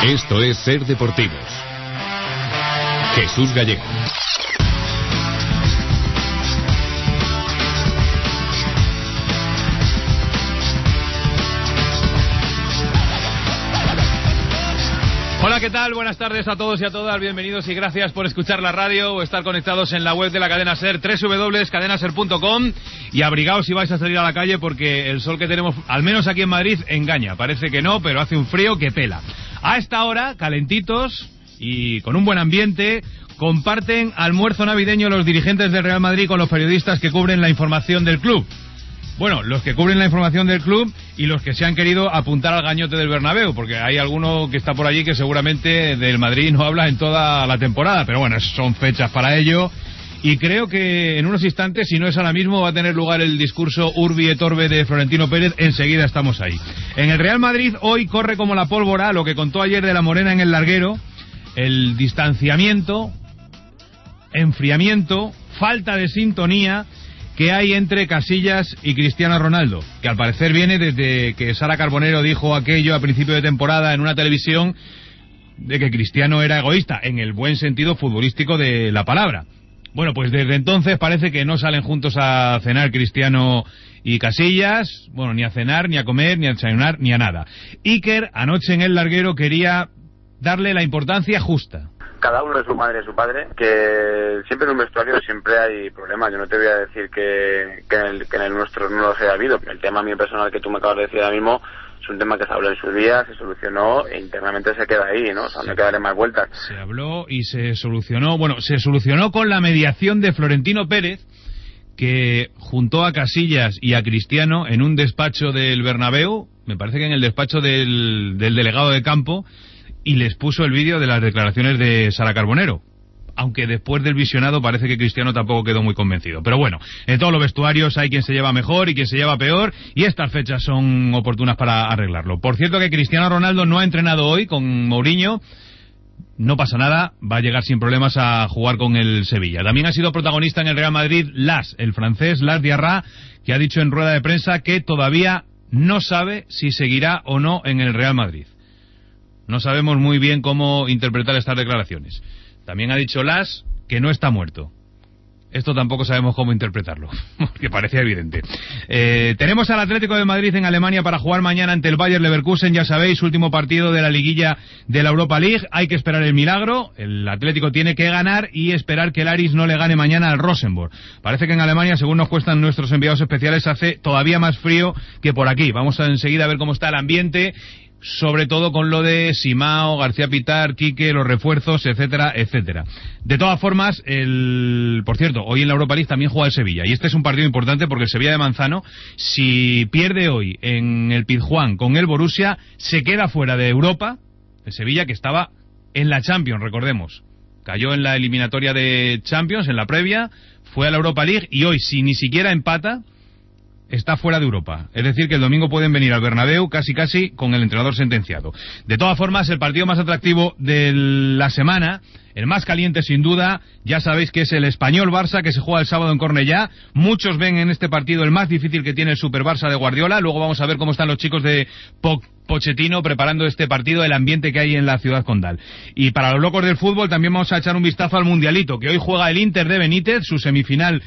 Esto es Ser Deportivos. Jesús Gallego. Hola, ¿qué tal? Buenas tardes a todos y a todas, bienvenidos y gracias por escuchar la radio o estar conectados en la web de la cadena SER, www.cadenaser.com, y abrigaos si vais a salir a la calle porque el sol que tenemos, al menos aquí en Madrid, engaña. Parece que no, pero hace un frío que pela. A esta hora, calentitos y con un buen ambiente, comparten almuerzo navideño los dirigentes del Real Madrid con los periodistas que cubren la información del club. Bueno, los que cubren la información del club y los que se han querido apuntar al gañote del Bernabéu, porque hay alguno que está por allí que seguramente del Madrid no habla en toda la temporada, pero bueno, son fechas para ello, y creo que en unos instantes, si no es ahora mismo, va a tener lugar el discurso Urbi et Orbi de Florentino Pérez. Enseguida estamos ahí. En el Real Madrid hoy corre como la pólvora lo que contó ayer de la Morena en el larguero: el distanciamiento, enfriamiento, falta de sintonía que hay entre Casillas y Cristiano Ronaldo, que al parecer viene desde que Sara Carbonero dijo aquello a principio de temporada en una televisión de que Cristiano era egoísta, en el buen sentido futbolístico de la palabra. Bueno, pues desde entonces parece que no salen juntos a cenar Cristiano y Casillas, bueno, ni a cenar, ni a comer, ni a desayunar, ni a nada. Iker anoche en el larguero quería darle la importancia justa. Cada uno es su madre y su padre, que siempre en un vestuario siempre hay problemas. Yo no te voy a decir que en el nuestro no los haya habido. El tema mío personal que tú me acabas de decir ahora mismo es un tema que se habló en su día, se solucionó e internamente se queda ahí, ¿no? O sea, no hay que darle más vueltas. Se habló y se solucionó. Bueno, se solucionó con la mediación de Florentino Pérez, que juntó a Casillas y a Cristiano en un despacho del Bernabéu, me parece que en el despacho del delegado de campo, y les puso el vídeo de las declaraciones de Sara Carbonero, aunque después del visionado parece que Cristiano tampoco quedó muy convencido. Pero bueno, en todos los vestuarios hay quien se lleva mejor y quien se lleva peor, y estas fechas son oportunas para arreglarlo. Por cierto que Cristiano Ronaldo no ha entrenado hoy con Mourinho. No pasa nada, va a llegar sin problemas a jugar con el Sevilla. También ha sido protagonista en el Real Madrid el francés Lars Diarra, que ha dicho en rueda de prensa que todavía no sabe si seguirá o no en el Real Madrid. No sabemos muy bien cómo interpretar estas declaraciones. También ha dicho Las que no está muerto. Esto tampoco sabemos cómo interpretarlo, porque parecía evidente. Tenemos al Atlético de Madrid en Alemania para jugar mañana ante el Bayer Leverkusen, ya sabéis, último partido de la liguilla de la Europa League. Hay que esperar el milagro, el Atlético tiene que ganar y esperar que el Aris no le gane mañana al Rosenborg. Parece que en Alemania, según nos cuestan nuestros enviados especiales, hace todavía más frío que por aquí. Vamos a enseguida a ver cómo está el ambiente, sobre todo con lo de Simao, García Pitar, Quique, los refuerzos, etcétera, etcétera. De todas formas, por cierto, hoy en la Europa League también juega el Sevilla, y este es un partido importante porque el Sevilla de Manzano, si pierde hoy en el Pizjuán con el Borussia, se queda fuera de Europa. El Sevilla, que estaba en la Champions, recordemos, cayó en la eliminatoria de Champions, en la previa, fue a la Europa League, y hoy, si ni siquiera empata, está fuera de Europa. Es decir, que el domingo pueden venir al Bernabéu casi con el entrenador sentenciado. De todas formas, el partido más atractivo de la semana, el más caliente sin duda, ya sabéis que es el Español-Barça, que se juega el sábado en Cornellá. Muchos ven en este partido el más difícil que tiene el Super Barça de Guardiola. Luego vamos a ver cómo están los chicos de Pochettino preparando este partido, el ambiente que hay en la ciudad condal. Y para los locos del fútbol también vamos a echar un vistazo al Mundialito, que hoy juega el Inter de Benítez, su semifinal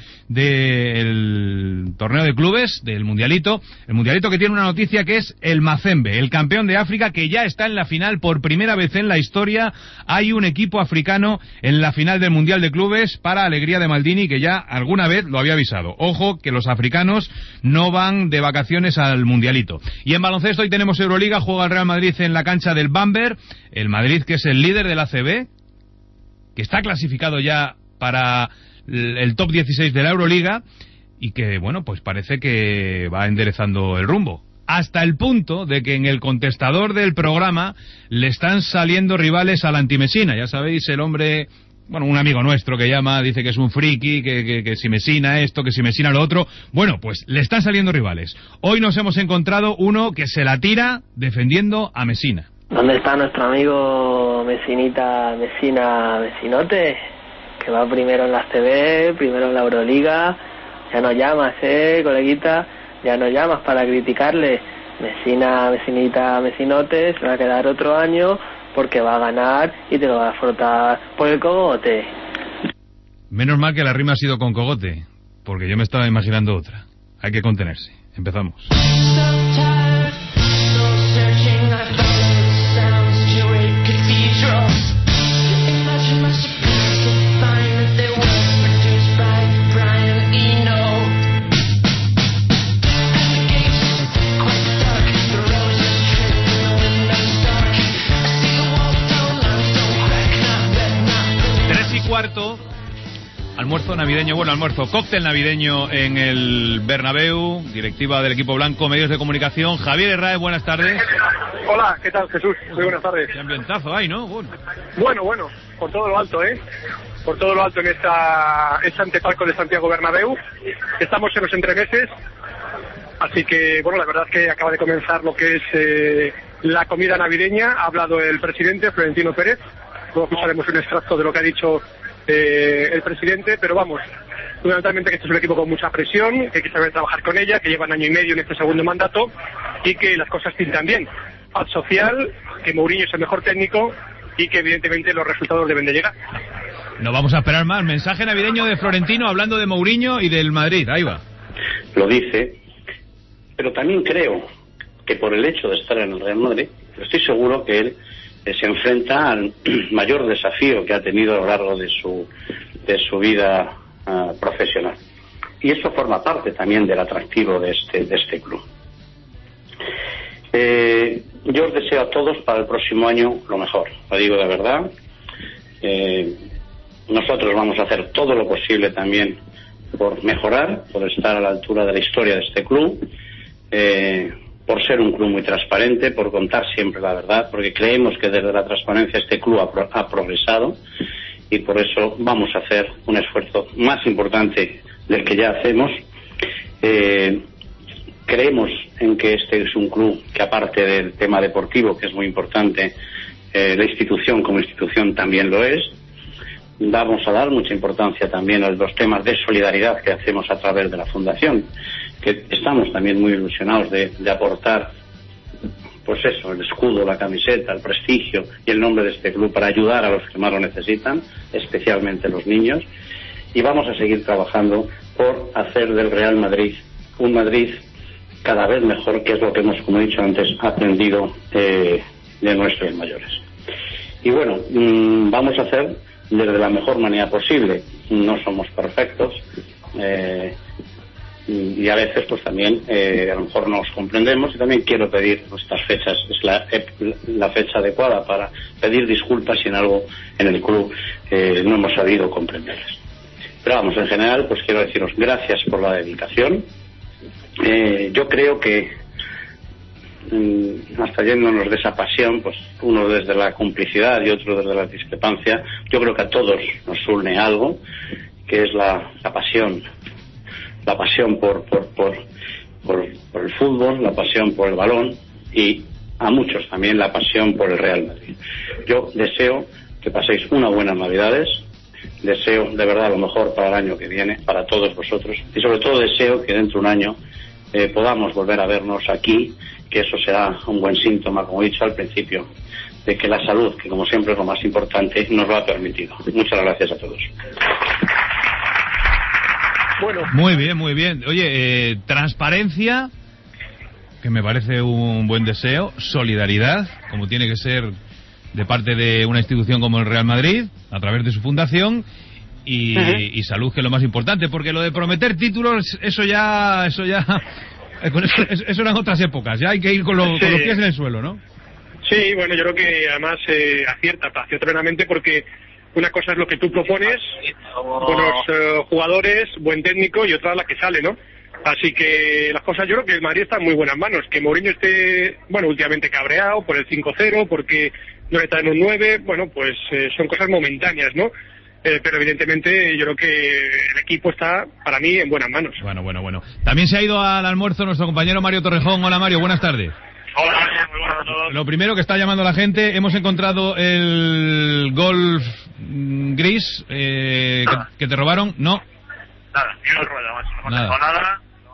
del torneo de clubes del Mundialito. El Mundialito que tiene una noticia, que es el Mazembe, el campeón de África, que ya está en la final. Por primera vez en la historia hay un equipo africano en la final del Mundial de Clubes, para alegría de Maldini, que ya alguna vez lo había avisado. Ojo, que los africanos no van de vacaciones al Mundialito. Y en baloncesto hoy tenemos Euroliga, juega el Real Madrid en la cancha del Bamberg, el Madrid que es el líder del ACB, que está clasificado ya para el top 16 de la Euroliga, y que, bueno, pues parece que va enderezando el rumbo. Hasta el punto de que en el contestador del programa le están saliendo rivales al anti-Messina. Ya sabéis, el hombre, bueno, un amigo nuestro que llama, dice que es un friki, que si Messina esto, que si Messina lo otro. Bueno, pues le están saliendo rivales. Hoy nos hemos encontrado uno que se la tira defendiendo a Messina. ¿Dónde está nuestro amigo Messina, Messinote? Que va primero en la CB, primero en la Euroliga. Ya no llamas, coleguita, ya no llamas para criticarle. Messinita, Messinote se va a quedar otro año porque va a ganar y te lo va a frotar por el cogote. Menos mal que la rima ha sido con cogote, porque yo me estaba imaginando otra. Hay que contenerse. Empezamos. Cuarto, almuerzo navideño, cóctel navideño en el Bernabéu, directiva del equipo blanco, medios de comunicación. Javier Herráez, buenas tardes. Hola, ¿qué tal, Jesús? Muy buenas tardes. Qué ambientazo hay, ¿no? Bueno, por todo lo alto, por todo lo alto en este antepalco de Santiago Bernabéu. Estamos en los entremeses, así que, bueno, la verdad es que acaba de comenzar lo que es la comida navideña. Ha hablado el presidente, Florentino Pérez. Luego escucharemos un extracto de lo que ha dicho el presidente, pero vamos, fundamentalmente que este es un equipo con mucha presión, que hay que saber trabajar con ella, que llevan año y medio en este segundo mandato y que las cosas pintan bien. Paz social, que Mourinho es el mejor técnico y que evidentemente los resultados deben de llegar. No vamos a esperar más. Mensaje navideño de Florentino hablando de Mourinho y del Madrid. Ahí va. Lo dice, pero también creo que por el hecho de estar en el Real Madrid, estoy seguro que él se enfrenta al mayor desafío que ha tenido a lo largo de su vida profesional. Y eso forma parte también del atractivo de este club. Yo os deseo a todos para el próximo año lo mejor, lo digo de verdad. Nosotros vamos a hacer todo lo posible también por mejorar, por estar a la altura de la historia de este club, por ser un club muy transparente, por contar siempre la verdad, porque creemos que desde la transparencia este club ha progresado y por eso vamos a hacer un esfuerzo más importante del que ya hacemos. Creemos en que este es un club que, aparte del tema deportivo, que es muy importante, la institución como institución también lo es. Vamos a dar mucha importancia también a los temas de solidaridad que hacemos a través de la Fundación, que estamos también muy ilusionados de aportar, pues eso, el escudo, la camiseta, el prestigio y el nombre de este club para ayudar a los que más lo necesitan, especialmente los niños. Y vamos a seguir trabajando por hacer del Real Madrid un Madrid cada vez mejor, que es lo que hemos, como he dicho antes, aprendido de nuestros mayores. Y bueno, vamos a hacer desde la mejor manera posible. No somos perfectos, y a veces pues también a lo mejor no os comprendemos, y también quiero pedir, estas fechas es la fecha adecuada para pedir disculpas si en algo en el club no hemos sabido comprenderles. Pero vamos, en general pues quiero deciros gracias por la dedicación. Yo creo que hasta yéndonos de esa pasión, pues uno desde la complicidad y otro desde la discrepancia, yo creo que a todos nos une algo, que es la pasión por el fútbol, la pasión por el balón, y a muchos también la pasión por el Real Madrid. Yo deseo que paséis unas buenas Navidades, deseo de verdad lo mejor para el año que viene, para todos vosotros, y sobre todo deseo que dentro de un año podamos volver a vernos aquí, que eso será un buen síntoma, como he dicho al principio, de que la salud, que como siempre es lo más importante, nos lo ha permitido. Muchas gracias a todos. Bueno. Muy bien. Oye, transparencia, que me parece un buen deseo, solidaridad, como tiene que ser de parte de una institución como el Real Madrid, a través de su fundación, y salud, que es lo más importante, porque lo de prometer títulos, eso eran otras épocas, ya hay que ir con los pies en el suelo, ¿no? Sí, bueno, yo creo que además acierta plenamente, porque una cosa es lo que tú propones, buenos jugadores, buen técnico, y otra es la que sale, ¿no? Así que las cosas, yo creo que el Madrid está en muy buenas manos. Que Mourinho esté, bueno, últimamente cabreado por el 5-0, porque no le traen un 9, bueno, pues son cosas momentáneas, ¿no? Pero evidentemente yo creo que el equipo está, para mí, en buenas manos. Bueno. También se ha ido al almuerzo nuestro compañero Mario Torrejón. Hola, Mario, buenas tardes. Hola, muy buenas a todos. Lo primero que está llamando a la gente, hemos encontrado el Golf gris que te robaron, ¿no? Nada, ni una rueda, macho. No hemos dejado nada, no hay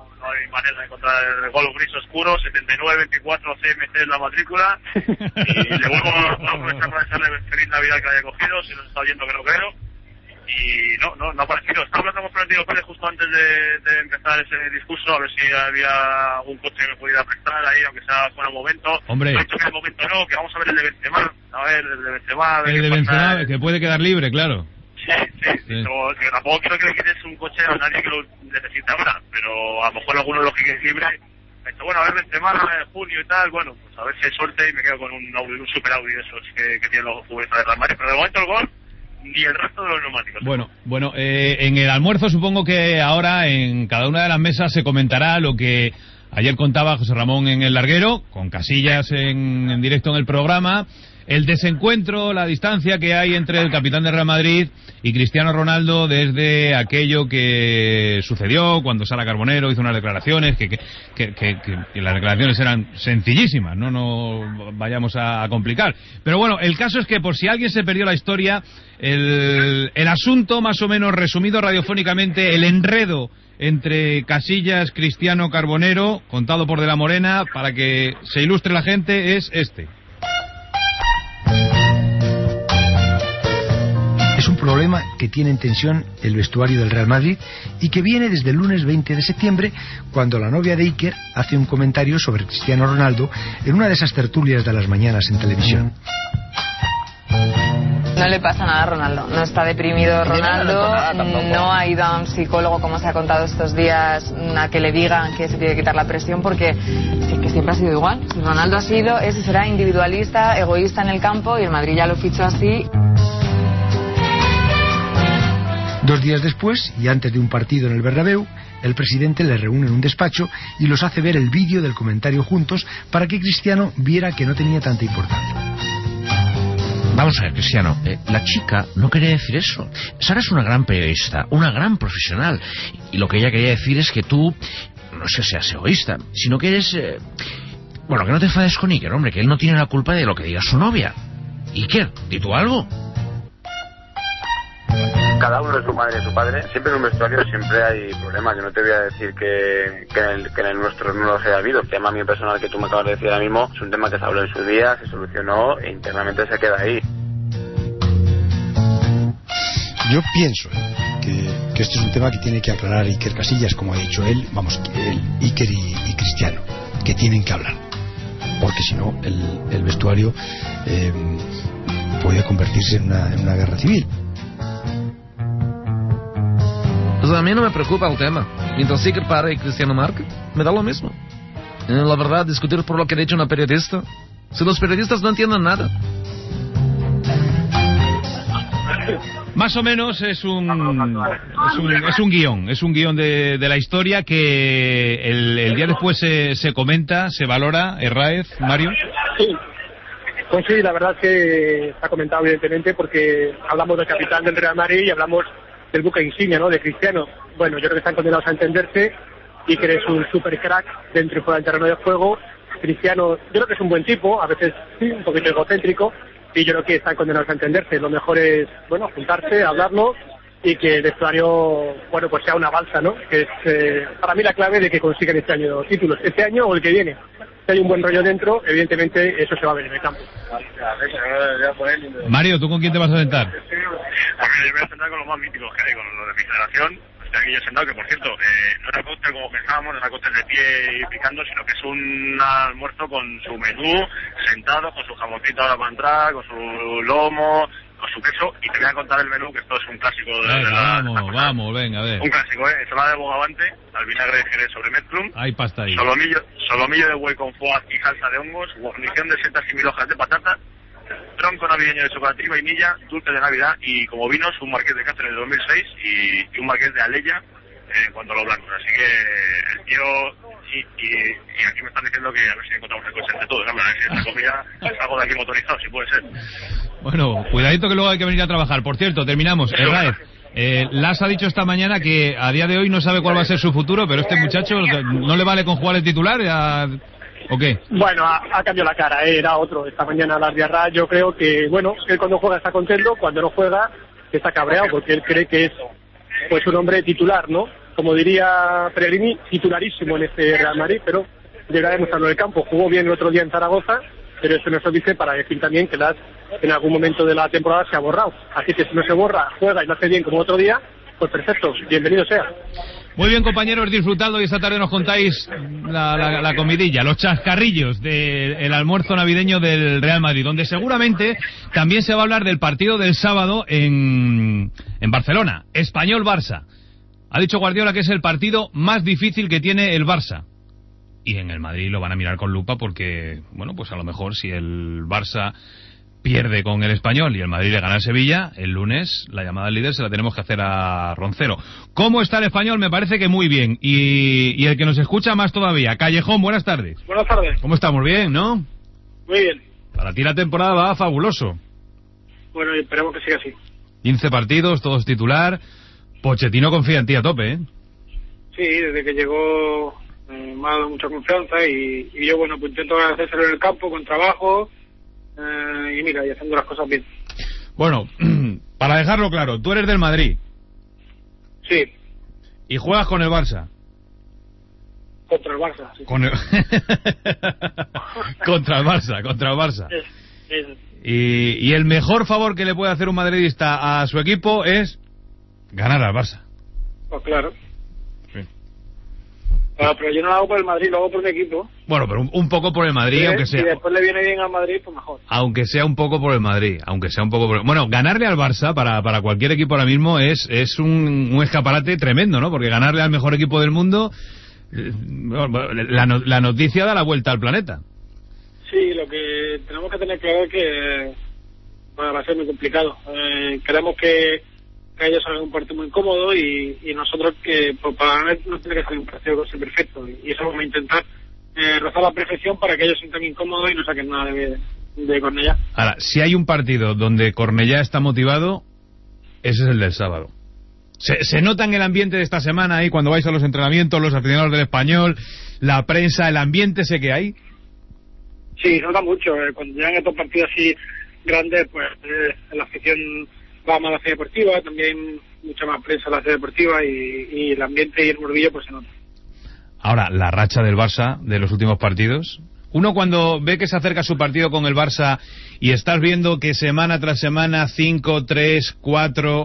manera de encontrar el gol gris oscuro, 7924 CMC es la matrícula, y le vuelvo a aprovechar para desearle feliz Navidad que la haya cogido, si nos está oyendo que no creo, y no ha aparecido. Estaba hablando con Florentino Pérez justo antes de empezar ese discurso, a ver si había algún coche que me pudiera prestar ahí, aunque sea fuera un momento. Hombre. En el momento no, que vamos a ver el de Benzema, el de Benzema, que puede quedar libre, claro. Sí. Pero, que tampoco quiero que le quites un coche a nadie que lo necesite ahora, pero a lo mejor alguno de los que quede libre, bueno, a ver Benzema en junio y tal, bueno, pues a ver si hay suerte y me quedo con un super Audi de esos que tienen los futbolistas de Real Madrid, pero de momento el gol ni el resto de los neumáticos. Bueno, en el almuerzo supongo que ahora en cada una de las mesas se comentará lo que ayer contaba José Ramón en El Larguero, con Casillas en directo en el programa, el desencuentro, la distancia que hay entre el capitán de Real Madrid y Cristiano Ronaldo desde aquello que sucedió cuando Sara Carbonero hizo unas declaraciones que las declaraciones eran sencillísimas, no vayamos a complicar. Pero bueno, el caso es que por si alguien se perdió la historia, el asunto más o menos resumido radiofónicamente, el enredo entre Casillas, Cristiano, Carbonero, contado por De la Morena, para que se ilustre la gente, es este. Es un problema que tiene en tensión el vestuario del Real Madrid y que viene desde el lunes 20 de septiembre, cuando la novia de Iker hace un comentario sobre Cristiano Ronaldo en una de esas tertulias de las mañanas en televisión. No le pasa nada a Ronaldo, no está deprimido Ronaldo, no ha ido a un psicólogo, como se ha contado estos días, a que le digan que se tiene que quitar la presión, porque sí, que siempre ha sido igual. Si Ronaldo ha sido, ese será individualista, egoísta en el campo, y el Madrid ya lo fichó así. 2 días después, y antes de un partido en el Bernabéu, el presidente le reúne en un despacho y los hace ver el vídeo del comentario juntos para que Cristiano viera que no tenía tanta importancia. Vamos a ver, Cristiano, la chica no quería decir eso. Sara es una gran periodista, una gran profesional, y lo que ella quería decir es que tú, no es que seas egoísta, sino que eres... bueno, que no te enfades con Iker, hombre, que él no tiene la culpa de lo que diga su novia. Iker, ¿di tú algo? Cada uno es su madre y su padre. Siempre en un vestuario siempre hay problemas. Yo no te voy a decir que en el nuestro no los haya habido. El tema mío personal que tú me acabas de decir ahora mismo es un tema que se habló en su día, se solucionó e internamente se queda ahí. Yo pienso que este es un tema que tiene que aclarar Iker Casillas, como ha dicho él, Iker y Cristiano, que tienen que hablar. Porque si no, el vestuario puede convertirse en una guerra civil. Pues a mí no me preocupa el tema. Mientras Iker para y Cristiano marca, me da lo mismo. La verdad, discutir por lo que ha dicho una periodista, si los periodistas no entienden nada. Más o menos es un guión de la historia que el día después se comenta, se valora. Herráez, Mario. Sí. Pues sí, la verdad es que se ha comentado evidentemente porque hablamos del capitán del Real Madrid y hablamos del buque insignia, ¿no?, de Cristiano. Bueno, yo creo que están condenados a entenderse y que eres un super crack dentro y fuera del terreno de juego. Cristiano, yo creo que es un buen tipo, a veces sí, un poquito egocéntrico, y yo creo que están condenados a entenderse. Lo mejor es, bueno, juntarse, hablarlo y que el vestuario, bueno, pues sea una balsa, ¿no?, que es para mí la clave de que consigan este año títulos, este año o el que viene. Si hay un buen rollo dentro, evidentemente eso se va a ver en el campo. Mario, ¿tú con quién te vas a sentar? Yo me voy a sentar con los más míticos que hay, con los de mi generación. Estoy aquí yo sentado, que por cierto, no era cóctel como pensábamos, no era cóctel de pie y picando, sino que es un almuerzo con su menú, sentado, con su jamoncito ahora para entrar, con su lomo, con su queso, y te voy a contar el menú, que esto es un clásico Vamos, venga, a ver. Un clásico, ensalada de bogavante, al vinagre de jerez sobre mezclum. Hay pasta ahí. Solomillo de buey con foie y salsa de hongos, guarnición de setas y 1000 hojas de patata, tronco navideño de chocolate y vainilla, dulce de Navidad, y como vinos, un marqués de Cáceres de 2006 y un marqués de Aleya en cuanto a los blancos. Así que el tío, y aquí me están diciendo que a ver si encontramos el coche entre todos, ¿no? A ver si esta comida es algo de aquí motorizado, si puede ser. Bueno, cuidadito que luego hay que venir a trabajar. Por cierto, terminamos. Herráez, Las ha dicho esta mañana que a día de hoy no sabe cuál va a ser su futuro, pero este muchacho no le vale con jugar el titular, ¿o qué? Bueno, ha cambiado la cara, era otro. Esta mañana Las Diarra, yo creo que, bueno, que cuando juega está contento, cuando no juega está cabreado, porque él cree que es pues un hombre titular, ¿no? como diría Pellegrini, titularísimo en este Real Madrid, pero deberá demostrarlo en el campo. Jugó bien el otro día en Zaragoza, pero eso no se dice para decir también que en algún momento de la temporada se ha borrado. Así que si no se borra, juega y lo hace bien como otro día, pues perfecto, bienvenido sea. Muy bien, compañeros, disfrutadlo y esta tarde nos contáis la comidilla, los chascarrillos del almuerzo navideño del Real Madrid, donde seguramente también se va a hablar del partido del sábado en Barcelona, Espanyol-Barça. Ha dicho Guardiola que es el partido más difícil que tiene el Barça. Y en el Madrid lo van a mirar con lupa porque, bueno, pues a lo mejor si el Barça pierde con el Español y el Madrid le gana al Sevilla, el lunes la llamada al líder se la tenemos que hacer a Roncero. ¿Cómo está el Español? Me parece que muy bien. Y el que nos escucha más todavía, Callejón, buenas tardes. Buenas tardes. ¿Cómo estamos? Bien, ¿no? Muy bien. Para ti la temporada va fabuloso. Bueno, y esperemos que siga así. 15 partidos, todos titular. Pochettino confía en ti a tope, ¿eh? Sí, desde que llegó me ha dado mucha confianza y yo, bueno, pues intento hacérselo en el campo con trabajo. Y mira, y haciendo las cosas bien. Bueno, para dejarlo claro, tú eres del Madrid. Sí. ¿Y juegas con el Barça? Contra el Barça, sí. Contra el Barça. Es. Y el mejor favor que le puede hacer un madridista a su equipo es ganar al Barça. Pues claro. Sí. Bueno, pero yo no lo hago por el Madrid, lo hago por mi equipo. Bueno, pero un poco por el Madrid, aunque sea. Si después le viene bien al Madrid, pues mejor. Aunque sea un poco por el Madrid, Bueno, ganarle al Barça para cualquier equipo ahora mismo es un escaparate tremendo, ¿no? Porque ganarle al mejor equipo del mundo, la noticia da la vuelta al planeta. Sí, lo que tenemos que tener claro es que va a ser muy complicado. Queremos que ellos hagan un partido muy incómodo y nosotros que pues, para ganar no tiene que ser un partido perfecto y eso vamos a intentar rozar la perfección para que ellos se sientan incómodos y no saquen nada de Cornellá. Ahora, si hay un partido donde Cornellá está motivado, ese es el del sábado. Se nota en el ambiente de esta semana ahí cuando vais a los entrenamientos, los aficionados del Español, la prensa, el ambiente ese que hay. Sí, se nota mucho. Cuando llegan estos partidos así grandes, pues la afición va más a la sede deportiva, también mucha más prensa a la sede deportiva y el ambiente y el murmullo pues se nota. Ahora, la racha del Barça de los últimos partidos. Uno cuando ve que se acerca su partido con el Barça y estás viendo que semana tras semana 5, 3, 4...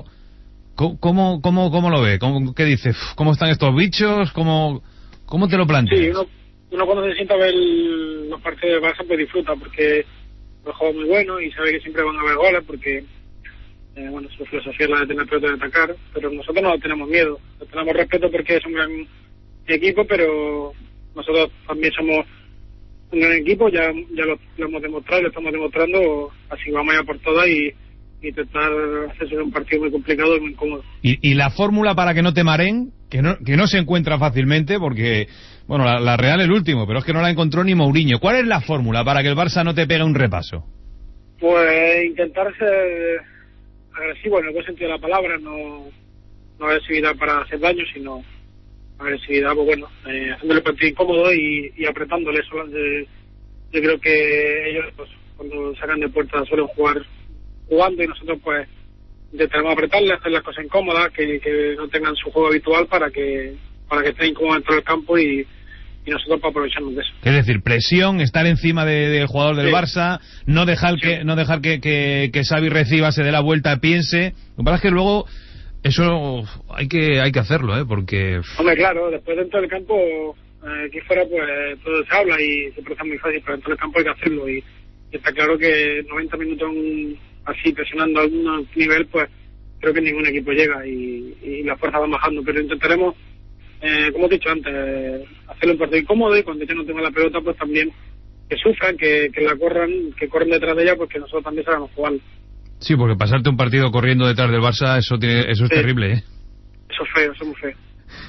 ¿Cómo lo ve? ¿Qué dice? ¿Cómo están estos bichos? ¿Cómo te lo planteas? Sí, uno cuando se sienta a ver los partidos del Barça pues disfruta porque el juego es muy bueno y sabe que siempre van a haber goles porque bueno, su filosofía es la de tener pelota de atacar, pero nosotros no tenemos miedo, tenemos respeto porque es un gran equipo, pero nosotros también somos un gran equipo, ya lo hemos demostrado, lo estamos demostrando, así vamos a ir por todas y intentar hacerse un partido muy complicado y muy incómodo. ¿Y la fórmula para que no te mareen, que no se encuentra fácilmente, porque, bueno, la Real el último, pero es que no la encontró ni Mourinho? ¿Cuál es la fórmula para que el Barça no te pegue un repaso? Pues intentar ser agresivo en el buen sentido de la palabra, no agresividad para hacer daño, sino agresividad, pues bueno, haciéndole el partido incómodo y apretándole. Yo creo que ellos, pues, cuando sacan de puerta suelen jugar jugando y nosotros pues intentaremos apretarle, hacer las cosas incómodas, que no tengan su juego habitual para que estén incómodos dentro del campo y nosotros para aprovecharnos de eso. Es decir, presión, estar encima del jugador del Barça, no dejar que Xavi reciba, se dé la vuelta, piense. Lo que pasa es que luego eso hay que hacerlo, porque... Hombre, claro, después dentro del campo, aquí fuera pues todo se habla y se procesa muy fácil, pero dentro del campo hay que hacerlo y está claro que 90 minutos así presionando a algún nivel, pues creo que ningún equipo llega y las fuerzas van bajando, pero intentaremos, como he dicho antes, hacerlo un partido incómodo y cuando ellos no tengan la pelota, pues también que sufran, que la corran, que corren detrás de ella, pues que nosotros también sabemos jugar. Sí, porque pasarte un partido corriendo detrás del Barça, eso es terrible, ¿eh? Eso es feo, eso es muy feo.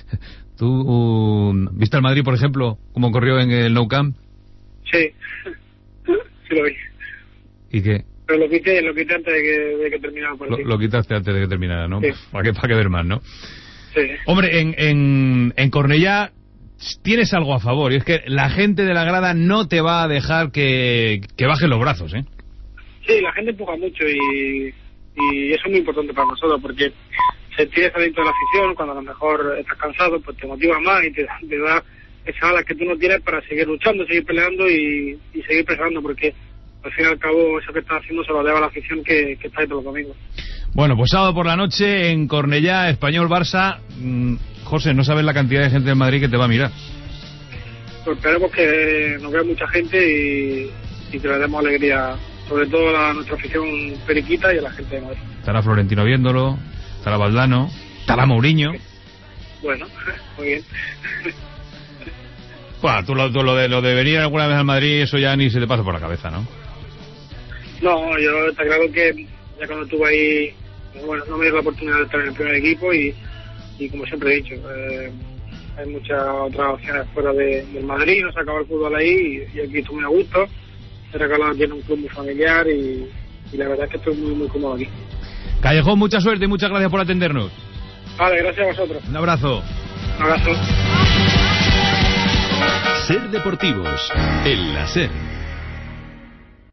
¿Tú viste al Madrid, por ejemplo, cómo corrió en el Nou Camp? Sí, sí lo vi. ¿Y qué? Pero lo quité antes de que terminara el partido. Lo quitaste antes de que terminara, ¿no? Sí. ¿Para qué ver más, no? Sí. Hombre, en Cornellá tienes algo a favor, y es que la gente de la grada no te va a dejar que bajes los brazos, ¿eh? Sí, la gente empuja mucho y eso es muy importante para nosotros porque sentir ese aliento de la afición, cuando a lo mejor estás cansado, pues te motiva más y te da esas alas que tú no tienes para seguir luchando, seguir peleando y seguir presionando, porque al fin y al cabo eso que estás haciendo se lo debe a la afición que está ahí todos los domingos. Bueno, pues sábado por la noche en Cornellá, Español-Barça. José, no sabes la cantidad de gente en Madrid que te va a mirar. Pues esperemos que nos vea mucha gente y que le demos alegría, sobre todo a nuestra afición periquita y a la gente de Madrid. Estará Florentino viéndolo, estará Valdano, estará Mourinho. Bueno, muy bien. Bueno, tú lo de venir alguna vez al Madrid, eso ya ni se te pasa por la cabeza, ¿no? No, yo está claro que ya cuando estuve ahí, bueno, no me dio la oportunidad de estar en el primer equipo y como siempre he dicho, hay muchas otras opciones fuera del Madrid, no se acaba el fútbol ahí y aquí estoy muy a gusto. Recalado tiene un club muy familiar y la verdad es que estoy muy, muy cómodo aquí. Callejón, mucha suerte y muchas gracias por atendernos. Vale, gracias a vosotros. Un abrazo. Un abrazo. Ser Deportivos, en la SER.